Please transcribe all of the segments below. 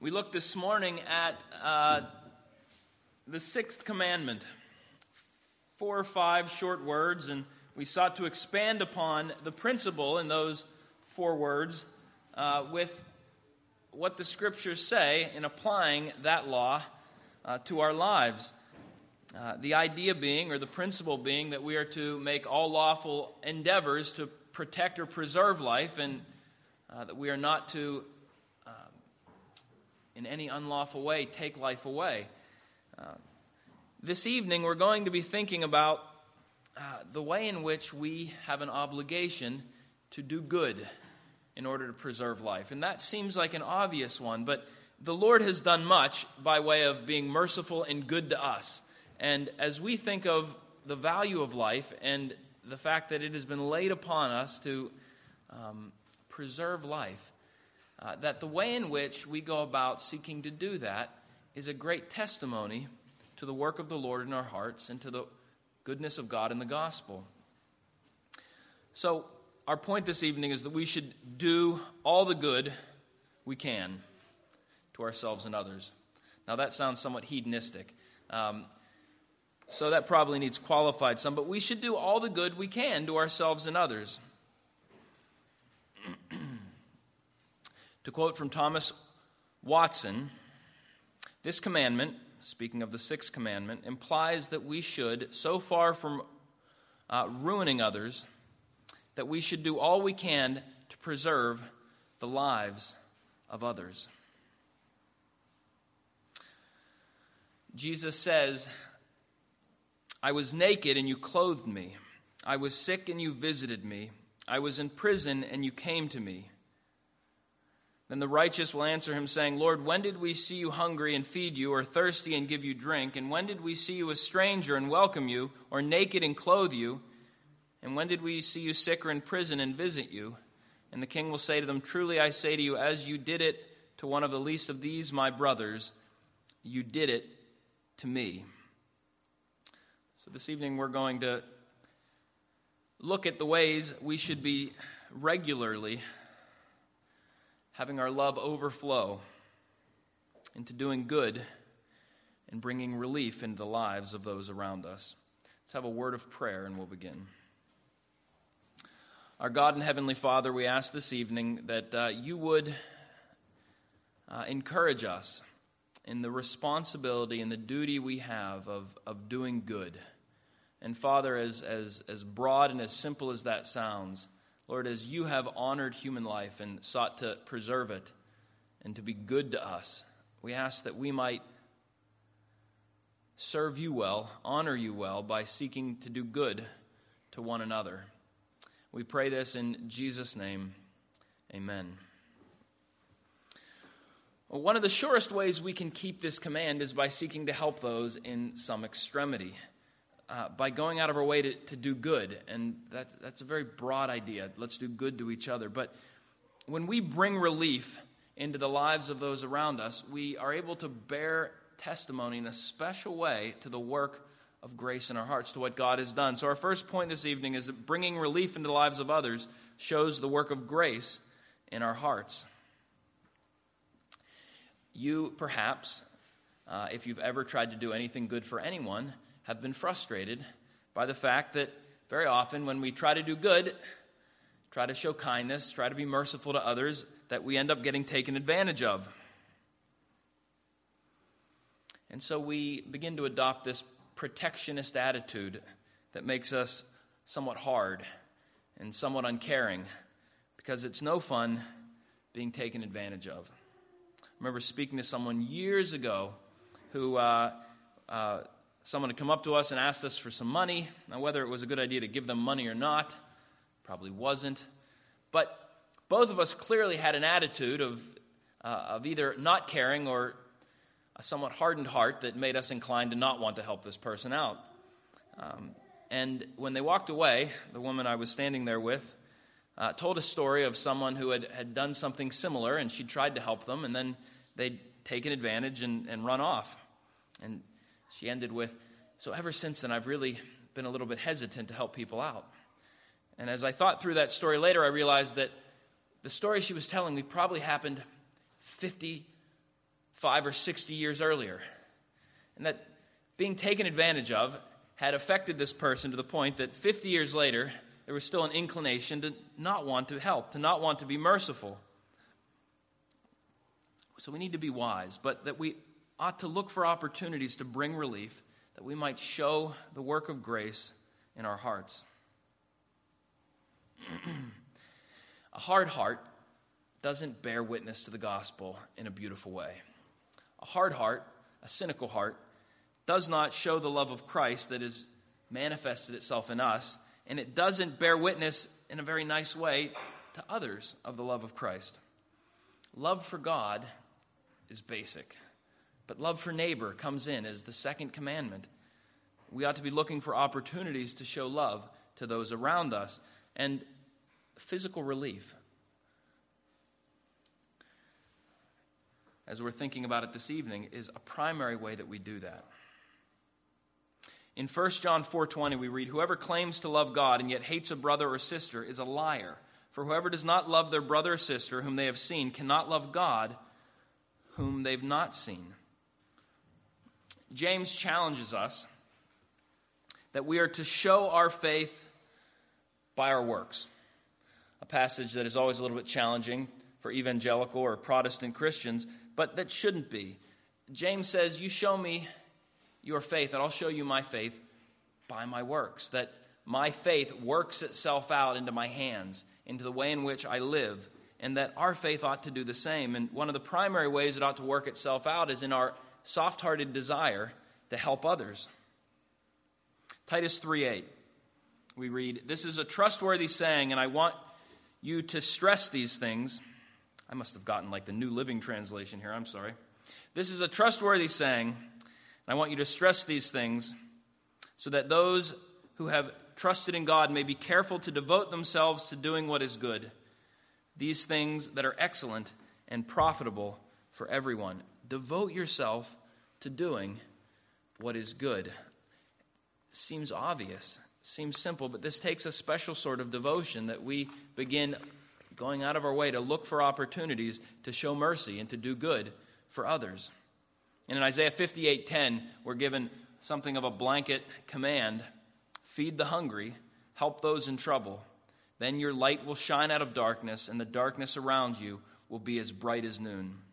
We looked this morning at the sixth commandment, 4 or 5 short words, and we sought to expand upon the principle in those 4 words with what the Scriptures say in applying that law to our lives. The idea being, or the principle being, that we are to make all lawful endeavors to protect or preserve life, and that we are not to, in any unlawful way, take life away. This evening, we're going to be thinking about the way in which we have an obligation to do good in order to preserve life. And that seems like an obvious one, but the Lord has done much by way of being merciful and good to us. And as we think of the value of life and the fact that it has been laid upon us to preserve life, that the way in which we go about seeking to do that is a great testimony to the work of the Lord in our hearts and to the goodness of God in the gospel. So, our point this evening is that we should do all the good we can to ourselves and others. Now, that sounds somewhat hedonistic, so that probably needs qualified some, but we should do all the good we can to ourselves and others. To quote from Thomas Watson, this commandment, speaking of the sixth commandment, implies that we should, so far from ruining others, that we should do all we can to preserve the lives of others. Jesus says, "I was naked and you clothed me. I was sick and you visited me. I was in prison and you came to me." Then the righteous will answer him, saying, "Lord, when did we see you hungry and feed you, or thirsty and give you drink? And when did we see you a stranger and welcome you, or naked and clothe you? And when did we see you sick or in prison and visit you?" And the king will say to them, "Truly I say to you, as you did it to one of the least of these my brothers, you did it to me." So this evening we're going to look at the ways we should be regularly having our love overflow into doing good and bringing relief into the lives of those around us. Let's have a word of prayer and we'll begin. Our God and Heavenly Father, we ask this evening that you would encourage us in the responsibility and the duty we have of doing good. And Father, as broad and as simple as that sounds, Lord, as you have honored human life and sought to preserve it and to be good to us, we ask that we might serve you well, honor you well, by seeking to do good to one another. We pray this in Jesus' name. Amen. Well, one of the surest ways we can keep this command is by seeking to help those in some extremity. By going out of our way to do good. And that's a very broad idea. Let's do good to each other. But when we bring relief into the lives of those around us, we are able to bear testimony in a special way to the work of grace in our hearts, to what God has done. So our first point this evening is that bringing relief into the lives of others shows the work of grace in our hearts. You, perhaps, if you've ever tried to do anything good for anyone, have been frustrated by the fact that very often when we try to do good, try to show kindness, try to be merciful to others, that we end up getting taken advantage of. And so we begin to adopt this protectionist attitude that makes us somewhat hard and somewhat uncaring, because it's no fun being taken advantage of. I remember speaking to someone years ago who someone had come up to us and asked us for some money. Now, whether it was a good idea to give them money or not, probably wasn't. But both of us clearly had an attitude of either not caring or a somewhat hardened heart that made us inclined to not want to help this person out. And when they walked away, the woman I was standing there with told a story of someone who had done something similar, and she tried to help them, and then they'd taken advantage and run off. And she ended with, "So ever since then, I've really been a little bit hesitant to help people out." And as I thought through that story later, I realized that the story she was telling me probably happened 50 5 or 60 years earlier. And that being taken advantage of had affected this person to the point that 50 years later, there was still an inclination to not want to help, to not want to be merciful. So we need to be wise, but that we ought to look for opportunities to bring relief, that we might show the work of grace in our hearts. A hard heart doesn't bear witness to the gospel in a beautiful way. A hard heart, a cynical heart, does not show the love of Christ that has manifested itself in us, and it doesn't bear witness in a very nice way to others of the love of Christ. Love for God is basic, but love for neighbor comes in as the second commandment. We ought to be looking for opportunities to show love to those around us, and physical relief. As we're thinking about it this evening, is a primary way that we do that. In 1 John 4:20 we read, "Whoever claims to love God and yet hates a brother or sister is a liar. For whoever does not love their brother or sister whom they have seen cannot love God whom they've not seen." James challenges us that we are to show our faith by our works. A passage that is always a little bit challenging for evangelical or Protestant Christians, but that shouldn't be. James says, you show me your faith, and I'll show you my faith by my works. That my faith works itself out into my hands, into the way in which I live, and that our faith ought to do the same. And one of the primary ways it ought to work itself out is in our soft-hearted desire to help others. Titus 3:8, we read, "This is a trustworthy saying, and I want you to stress these things." I must have gotten like the New Living Translation here, I'm sorry. "This is a trustworthy saying, and I want you to stress these things so that those who have trusted in God may be careful to devote themselves to doing what is good, these things that are excellent and profitable for everyone." Devote yourself to doing what is good. Seems obvious, seems simple, but this takes a special sort of devotion that we begin going out of our way to look for opportunities to show mercy and to do good for others. And in Isaiah 58:10, we're given something of a blanket command: feed the hungry, help those in trouble. Then your light will shine out of darkness, and the darkness around you will be as bright as noon.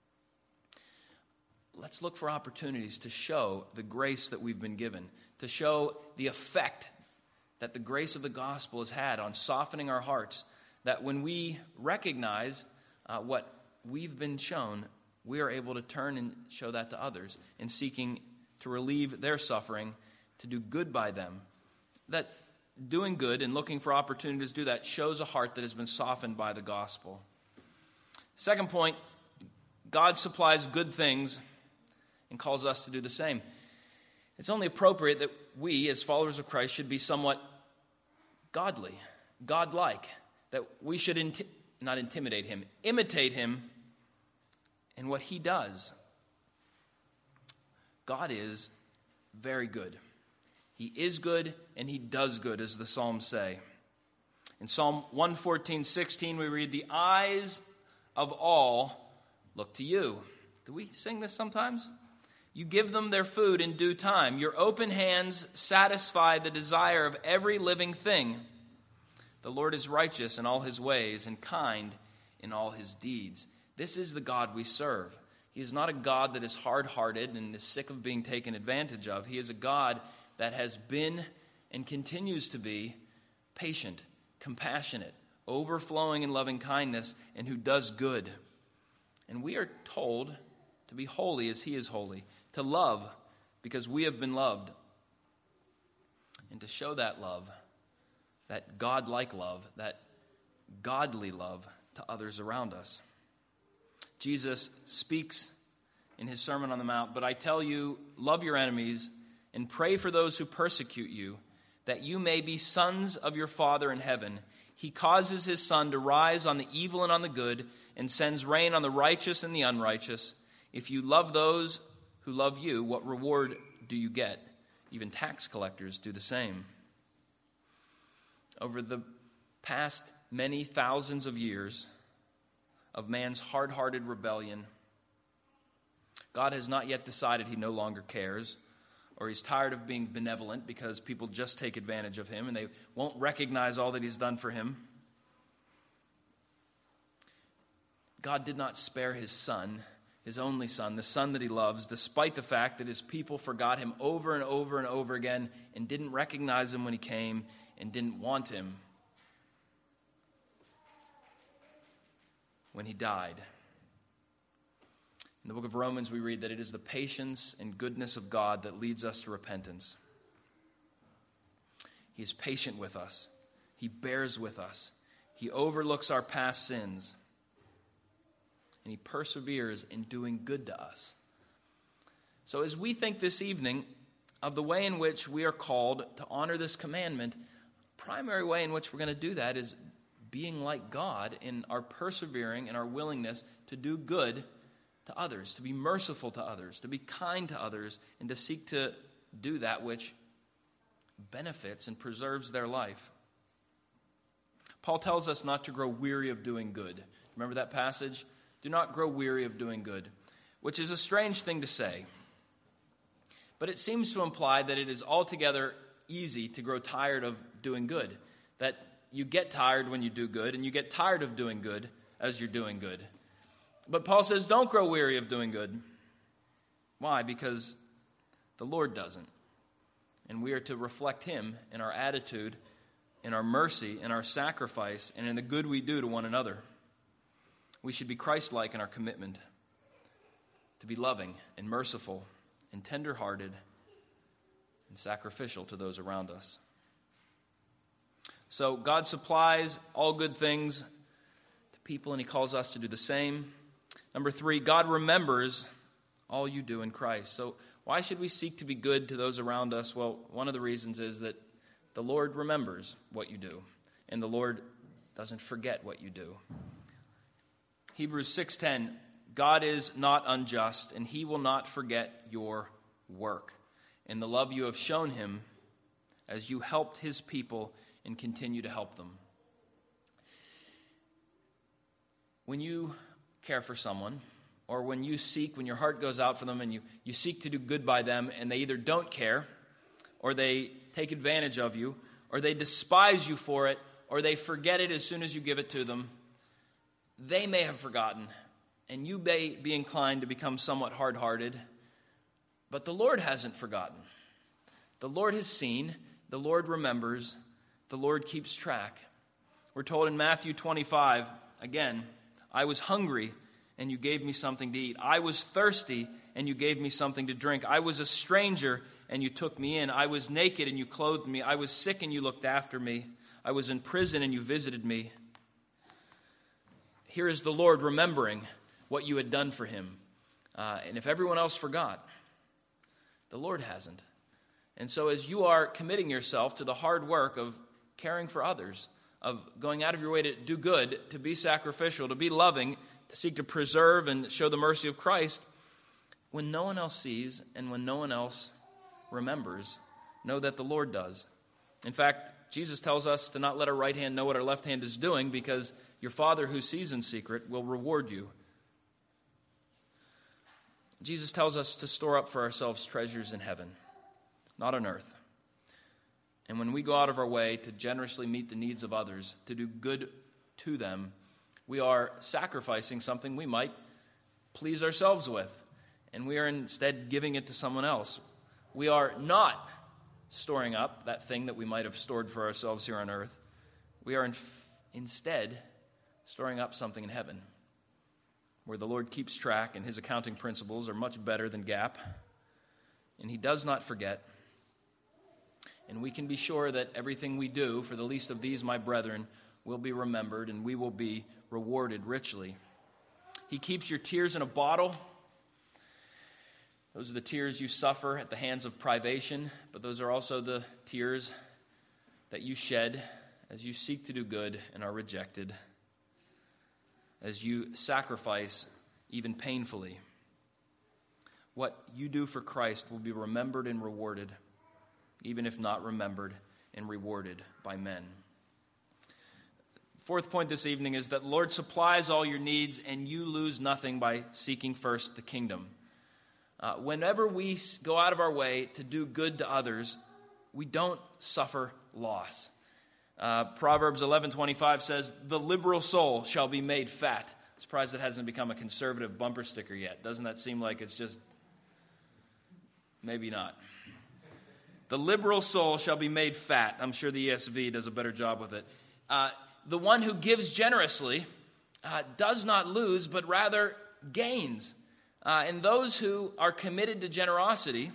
Let's look for opportunities to show the grace that we've been given, to show the effect that the grace of the gospel has had on softening our hearts, that when we recognize what we've been shown, we are able to turn and show that to others in seeking to relieve their suffering, to do good by them. That doing good and looking for opportunities to do that shows a heart that has been softened by the gospel. Second point, God supplies good things and calls us to do the same. It's only appropriate that we, as followers of Christ, should be somewhat godly, godlike, that we should not intimidate him, imitate him in what he does. God is very good. He is good and he does good, as the Psalms say. In Psalm 114:16, we read, "The eyes of all look to you." Do we sing this sometimes? "You give them their food in due time. Your open hands satisfy the desire of every living thing. The Lord is righteous in all his ways and kind in all his deeds." This is the God we serve. He is not a God that is hard-hearted and is sick of being taken advantage of. He is a God that has been and continues to be patient, compassionate, overflowing in loving kindness, and who does good. And we are told to be holy as he is holy, to love because we have been loved, and to show that love, that God-like love, that godly love to others around us. Jesus speaks in his Sermon on the Mount, "But I tell you, love your enemies and pray for those who persecute you, that you may be sons of your Father in heaven. He causes his sun to rise on the evil and on the good, and sends rain on the righteous and the unrighteous. If you love those who love you, what reward do you get? Even tax collectors do the same." Over the past many thousands of years of man's hard-hearted rebellion, God has not yet decided he no longer cares, or he's tired of being benevolent because people just take advantage of him and they won't recognize all that he's done for him. God did not spare his son, his only son, the son that he loves, despite the fact that his people forgot him over and over and over again and didn't recognize him when he came and didn't want him when he died. In the book of Romans, we read that it is the patience and goodness of God that leads us to repentance. He is patient with us. He bears with us. He overlooks our past sins. And he perseveres in doing good to us. So as we think this evening of the way in which we are called to honor this commandment, the primary way in which we're going to do that is being like God in our persevering and our willingness to do good to others, to be merciful to others, to be kind to others, and to seek to do that which benefits and preserves their life. Paul tells us not to grow weary of doing good. Remember that passage? Do not grow weary of doing good, which is a strange thing to say. But it seems to imply that it is altogether easy to grow tired of doing good, that you get tired when you do good, and you get tired of doing good as you're doing good. But Paul says, don't grow weary of doing good. Why? Because the Lord doesn't. And we are to reflect him in our attitude, in our mercy, in our sacrifice, and in the good we do to one another. We should be Christ-like in our commitment to be loving and merciful and tender-hearted and sacrificial to those around us. So God supplies all good things to people, and he calls us to do the same. Number 3, God remembers all you do in Christ. So why should we seek to be good to those around us? Well, one of the reasons is that the Lord remembers what you do, and the Lord doesn't forget what you do. Hebrews 6:10, God is not unjust, and he will not forget your work and the love you have shown him as you helped his people and continue to help them. When you care for someone, or when your heart goes out for them and you seek to do good by them, and they either don't care, or they take advantage of you, or they despise you for it, or they forget it as soon as you give it to them, they may have forgotten, and you may be inclined to become somewhat hard-hearted, but the Lord hasn't forgotten. The Lord has seen, the Lord remembers, the Lord keeps track. We're told in Matthew 25, again, I was hungry, and you gave me something to eat. I was thirsty, and you gave me something to drink. I was a stranger, and you took me in. I was naked, and you clothed me. I was sick, and you looked after me. I was in prison, and you visited me. Here is the Lord remembering what you had done for him. And if everyone else forgot, the Lord hasn't. And so as you are committing yourself to the hard work of caring for others, of going out of your way to do good, to be sacrificial, to be loving, to seek to preserve and show the mercy of Christ, when no one else sees and when no one else remembers, know that the Lord does. In fact, Jesus tells us to not let our right hand know what our left hand is doing, because your Father who sees in secret will reward you. Jesus tells us to store up for ourselves treasures in heaven, not on earth. And when we go out of our way to generously meet the needs of others, to do good to them, we are sacrificing something we might please ourselves with, and we are instead giving it to someone else. We are not storing up that thing that we might have stored for ourselves here on earth. We are instead storing up something in heaven, where the Lord keeps track and his accounting principles are much better than GAAP, and he does not forget. And we can be sure that everything we do for the least of these, my brethren, will be remembered, and we will be rewarded richly. He keeps your tears in a bottle. Those are the tears you suffer at the hands of privation, but those are also the tears that you shed as you seek to do good and are rejected, as you sacrifice even painfully. What you do for Christ will be remembered and rewarded, even if not remembered and rewarded by men. Fourth point this evening is that the Lord supplies all your needs, and you lose nothing by seeking first the kingdom. whenever we go out of our way to do good to others, we don't suffer loss. Proverbs 11:25 says, "The liberal soul shall be made fat." I'm surprised it hasn't become a conservative bumper sticker yet. Doesn't that seem like it's just, maybe not. The liberal soul shall be made fat. I'm sure the ESV does a better job with it. The one who gives generously does not lose, but rather gains. And those who are committed to generosity,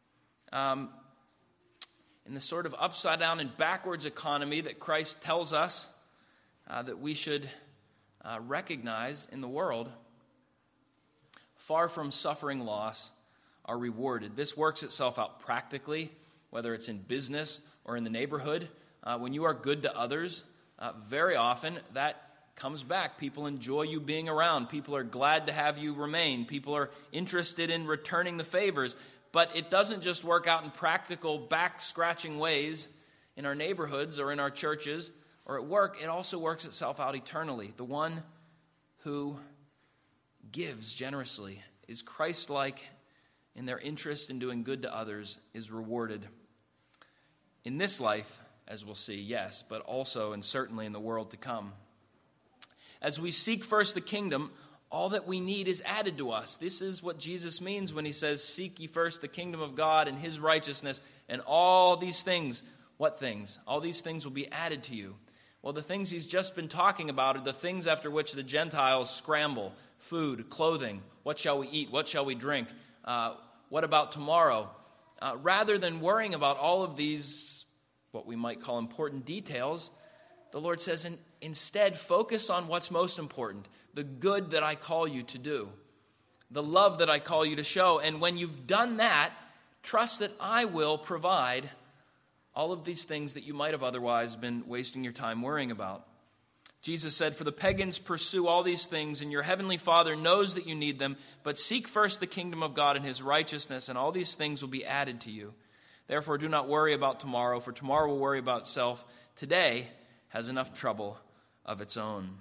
in the sort of upside down and backwards economy that Christ tells us that we should recognize in the world, far from suffering loss, are rewarded. This works itself out practically, whether it's in business or in the neighborhood. When you are good to others, very often that comes back. People enjoy you being around. People are glad to have you remain. People are interested in returning the favors. But it doesn't just work out in practical, back-scratching ways in our neighborhoods or in our churches or at work. It also works itself out eternally. The one who gives generously, is Christ-like in their interest in doing good to others, is rewarded in this life, as we'll see, yes, but also and certainly in the world to come. As we seek first the kingdom, all that we need is added to us. This is what Jesus means when he says, "Seek ye first the kingdom of God and his righteousness, and all these things," what things? All these things will be added to you. Well, the things he's just been talking about are the things after which the Gentiles scramble: food, clothing, what shall we eat, what shall we drink, what about tomorrow? Rather than worrying about all of these, what we might call important details, the Lord says, instead, focus on what's most important, the good that I call you to do, the love that I call you to show. And when you've done that, trust that I will provide all of these things that you might have otherwise been wasting your time worrying about. Jesus said, "For the pagans pursue all these things, and your heavenly Father knows that you need them, but seek first the kingdom of God and his righteousness, and all these things will be added to you. Therefore, do not worry about tomorrow, for tomorrow will worry about itself. Today has enough trouble of its own."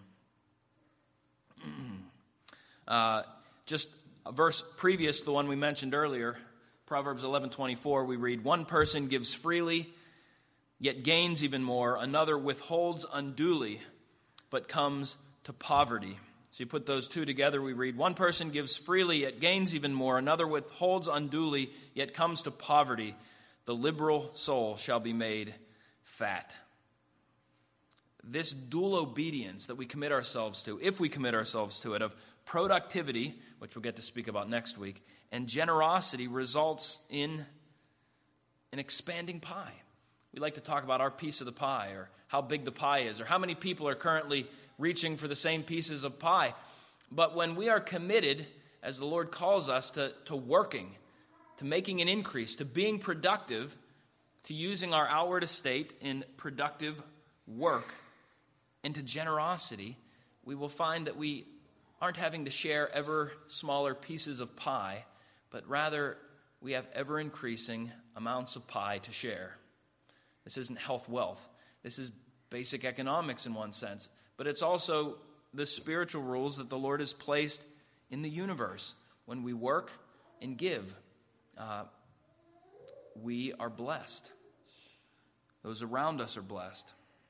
Just a verse previous to the one we mentioned earlier, Proverbs 11:24, we read, "One person gives freely, yet gains even more. Another withholds unduly, but comes to poverty." So you put those two together, we read, "One person gives freely, yet gains even more. Another withholds unduly, yet comes to poverty. The liberal soul shall be made fat." This dual obedience that we commit ourselves to, if we commit ourselves to it, of productivity, which we'll get to speak about next week, and generosity results in an expanding pie. We like to talk about our piece of the pie, or how big the pie is, or how many people are currently reaching for the same pieces of pie. But when we are committed, as the Lord calls us, to working, to making an increase, to being productive, to using our outward estate in productive work, and to generosity, we will find that we aren't having to share ever smaller pieces of pie, but rather we have ever increasing amounts of pie to share. This isn't health wealth. This is basic economics in one sense, but it's also the spiritual rules that the Lord has placed in the universe. When we work and give, we are blessed. Those around us are blessed.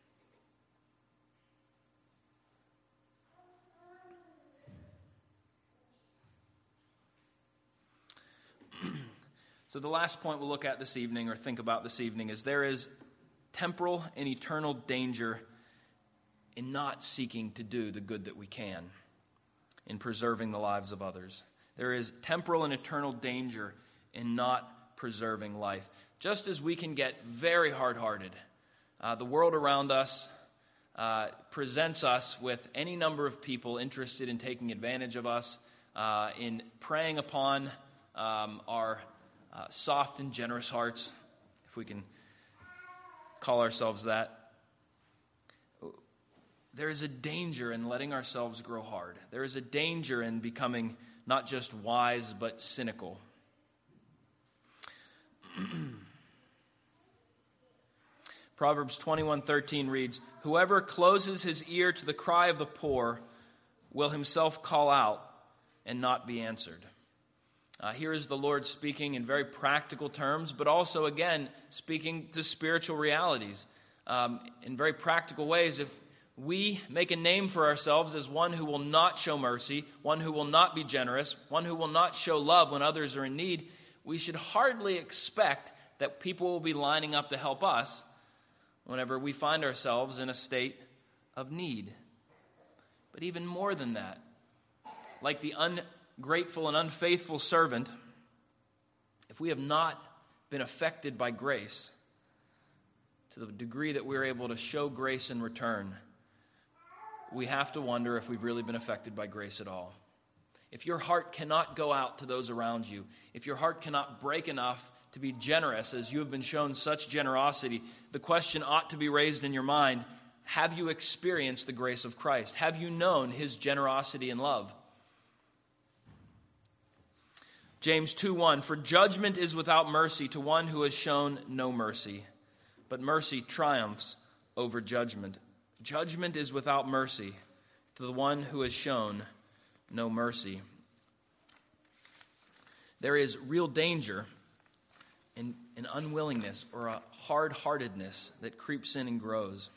So the last point we'll look at this evening, or think about this evening, is there is temporal and eternal danger in not seeking to do the good that we can in preserving the lives of others. There is temporal and eternal danger in not preserving life. Just as we can get very hard-hearted, the world around us presents us with any number of people interested in taking advantage of us, in preying upon our soft and generous hearts, if we can call ourselves that. There is a danger in letting ourselves grow hard. There is a danger in becoming not just wise, but cynical. Proverbs 21:13 reads, "Whoever closes his ear to the cry of the poor will himself call out and not be answered." Here is the Lord speaking in very practical terms, but also, again, speaking to spiritual realities. In very practical ways, if we make a name for ourselves as one who will not show mercy, one who will not be generous, one who will not show love when others are in need, we should hardly expect that people will be lining up to help us whenever we find ourselves in a state of need. But even more than that, like the ungrateful and unfaithful servant, if we have not been affected by grace to the degree that we're able to show grace in return, we have to wonder if we've really been affected by grace at all. If your heart cannot go out to those around you, if your heart cannot break enough to be generous as you have been shown such generosity, the question ought to be raised in your mind, have you experienced the grace of Christ? Have you known his generosity and love? James 2:1, for judgment is without mercy to one who has shown no mercy, but mercy triumphs over judgment. Judgment is without mercy to the one who has shown no mercy. There is real danger in an unwillingness or a hard-heartedness that creeps in and grows.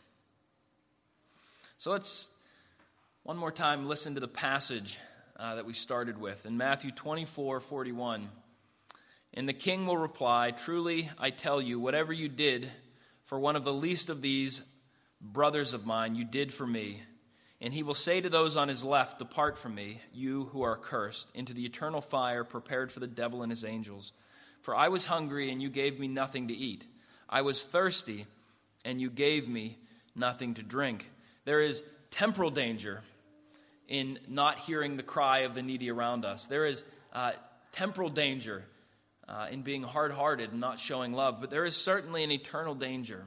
So let's one more time listen to the passage that we started with. In Matthew 24:41, and the king will reply, truly I tell you, whatever you did for one of the least of these brothers of mine, you did for me. And he will say to those on his left, depart from me, you who are accursed, into the eternal fire prepared for the devil and his angels. For I was hungry, and you gave me nothing to eat. I was thirsty, and you gave me nothing to drink. There is temporal danger in not hearing the cry of the needy around us. There is temporal danger in being hard-hearted and not showing love. But there is certainly an eternal danger.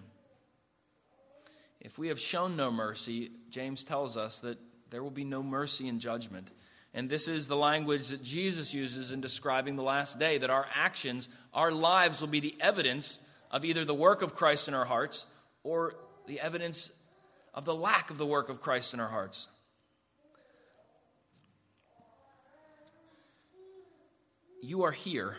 If we have shown no mercy, James tells us that there will be no mercy in judgment. And this is the language that Jesus uses in describing the last day, that our actions, our lives will be the evidence of either the work of Christ in our hearts or the evidence of the lack of the work of Christ in our hearts. You are here.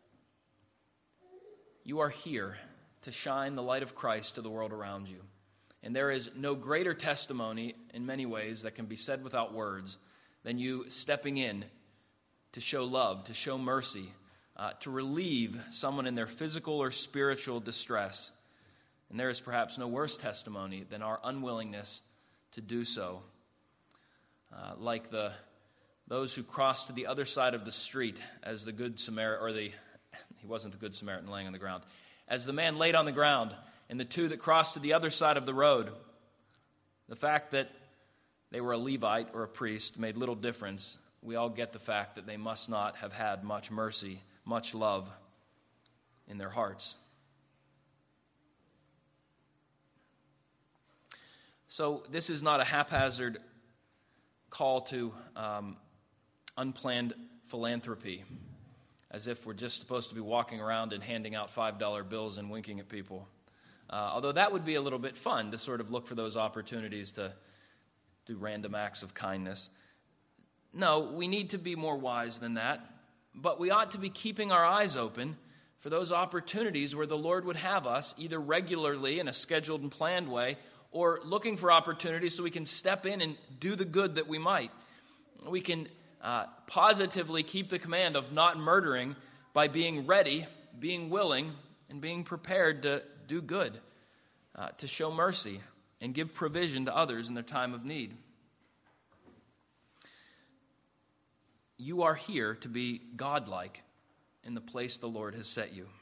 You are here to shine the light of Christ to the world around you. And there is no greater testimony in many ways that can be said without words than you stepping in to show love, to show mercy, to relieve someone in their physical or spiritual distress. And there is perhaps no worse testimony than our unwillingness to do so. Like those who crossed to the other side of the street as the Good Samaritan, he wasn't the Good Samaritan laying on the ground, as the man laid on the ground, and the two that crossed to the other side of the road, the fact that they were a Levite or a priest made little difference. We all get the fact that they must not have had much mercy, much love in their hearts. So this is not a haphazard call to unplanned philanthropy, as if we're just supposed to be walking around and handing out $5 bills and winking at people. Although that would be a little bit fun to sort of look for those opportunities to do random acts of kindness. No, we need to be more wise than that, but we ought to be keeping our eyes open for those opportunities where the Lord would have us, either regularly in a scheduled and planned way, or looking for opportunities so we can step in and do the good that we might. We can positively keep the command of not murdering by being ready, being willing, and being prepared to do good, to show mercy and give provision to others in their time of need. You are here to be godlike in the place the Lord has set you.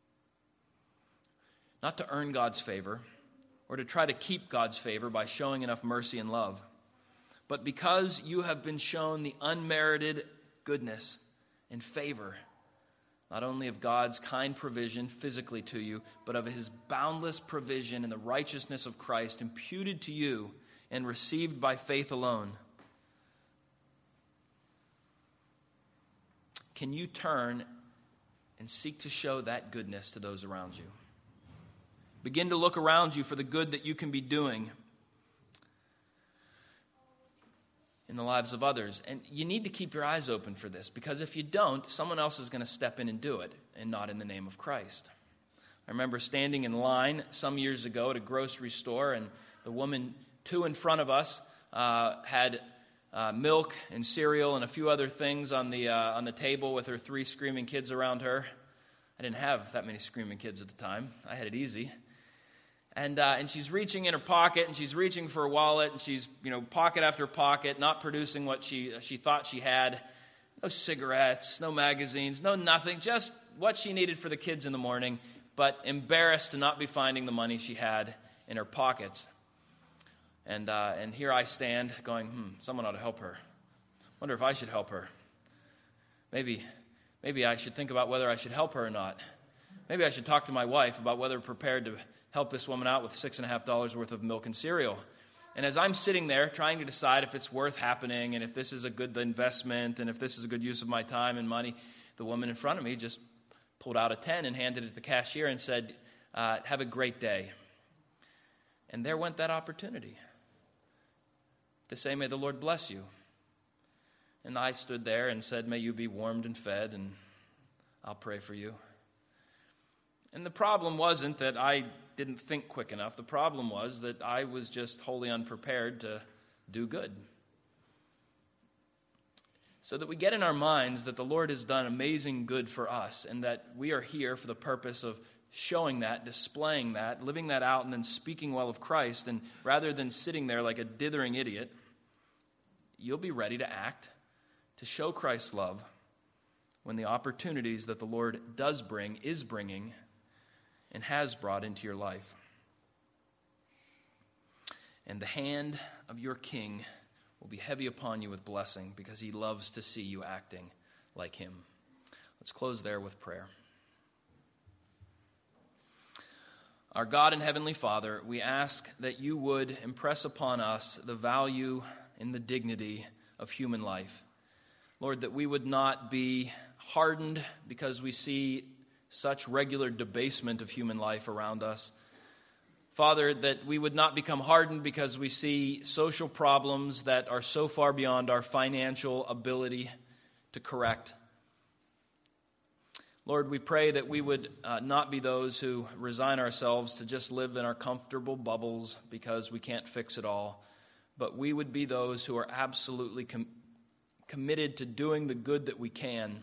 Not to earn God's favor or to try to keep God's favor by showing enough mercy and love, but because you have been shown the unmerited goodness and favor, not only of God's kind provision physically to you, but of his boundless provision in the righteousness of Christ imputed to you and received by faith alone. Can you turn and seek to show that goodness to those around you? Begin to look around you for the good that you can be doing. in the lives of others. And you need to keep your eyes open for this, because if you don't, someone else is going to step in and do it, and not in the name of Christ. I remember standing in line some years ago at a grocery store, and the woman two in front of us had milk and cereal and a few other things on the table with her 3 screaming kids around her. I didn't have that many screaming kids at the time. I had it easy. And she's reaching in her pocket, and she's reaching for a wallet, and she's, pocket after pocket, not producing what she thought she had. No cigarettes, no magazines, no nothing, just what she needed for the kids in the morning, but embarrassed to not be finding the money she had in her pockets. And here I stand going, someone ought to help her. Wonder if I should help her. Maybe I should think about whether I should help her or not. Maybe I should talk to my wife about whether we're prepared to help this woman out with $6.50 worth of milk and cereal. And as I'm sitting there trying to decide if it's worth happening and if this is a good investment and if this is a good use of my time and money, the woman in front of me just pulled out a 10 and handed it to the cashier and said, have a great day. And there went that opportunity to say, may the Lord bless you. And I stood there and said, may you be warmed and fed, and I'll pray for you. And the problem wasn't that I didn't think quick enough. The problem was that I was just wholly unprepared to do good. So that we get in our minds that the Lord has done amazing good for us, and that we are here for the purpose of showing that, displaying that, living that out, and then speaking well of Christ. And rather than sitting there like a dithering idiot, you'll be ready to act, to show Christ's love when the opportunities that the Lord does bring, is bringing, and has brought into your life. And the hand of your King will be heavy upon you with blessing, because he loves to see you acting like him. Let's close there with prayer. Our God and Heavenly Father, we ask that you would impress upon us the value and the dignity of human life. Lord, that we would not be hardened because we see such regular debasement of human life around us. Father, that we would not become hardened because we see social problems that are so far beyond our financial ability to correct. Lord, we pray that we would not be those who resign ourselves to just live in our comfortable bubbles because we can't fix it all, but we would be those who are absolutely committed to doing the good that we can,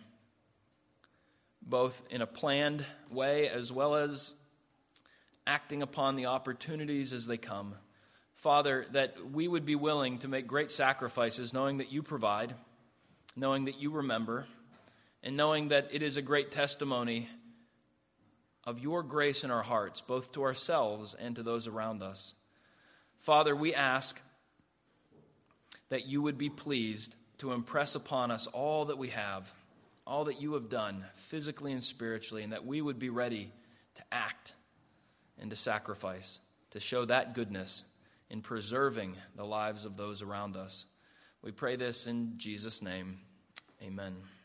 both in a planned way as well as acting upon the opportunities as they come. Father, that we would be willing to make great sacrifices, knowing that you provide, knowing that you remember, and knowing that it is a great testimony of your grace in our hearts, both to ourselves and to those around us. Father, we ask that you would be pleased to impress upon us all that we have, all that you have done, physically and spiritually, and that we would be ready to act and to sacrifice, to show that goodness in preserving the lives of those around us. We pray this in Jesus' name. Amen.